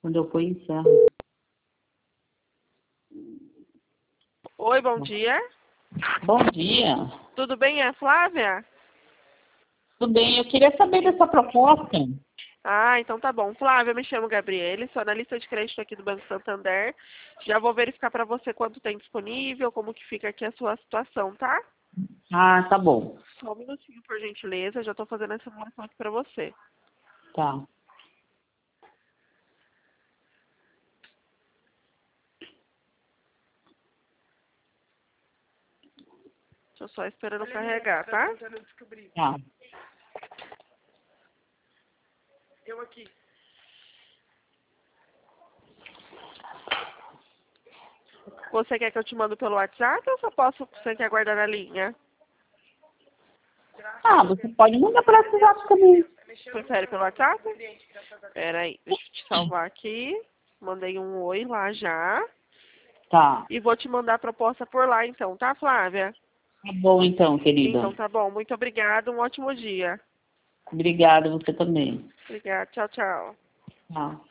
Quando eu ponho, encerro. Oi, bom dia. Bom dia. Tudo bem, é Flávia? Tudo bem, eu queria saber dessa proposta. Ah, então tá bom. Flávia, eu me chamo Gabriele, sou analista de crédito aqui do Banco Santander. Já vou verificar para você quanto tem disponível, como que fica aqui a sua situação, tá? Ah, tá bom. Só um minutinho, por gentileza, já estou fazendo essa simulação aqui para você. Tá. Estou só esperando carregar, tá? Tá. Eu aqui. Você quer que eu te mando pelo WhatsApp ou você quer guardar na linha? Ah, você pode mandar para esse WhatsApp também. Prefere pelo WhatsApp? Pera aí, deixa eu te salvar aqui. Mandei um oi lá já. Tá. E vou te mandar a proposta por lá então, tá, Flávia? Tá bom então, querida. Então tá bom. Muito obrigada. Um ótimo dia. Obrigada, você também. Obrigada. Tchau, tchau. Tchau.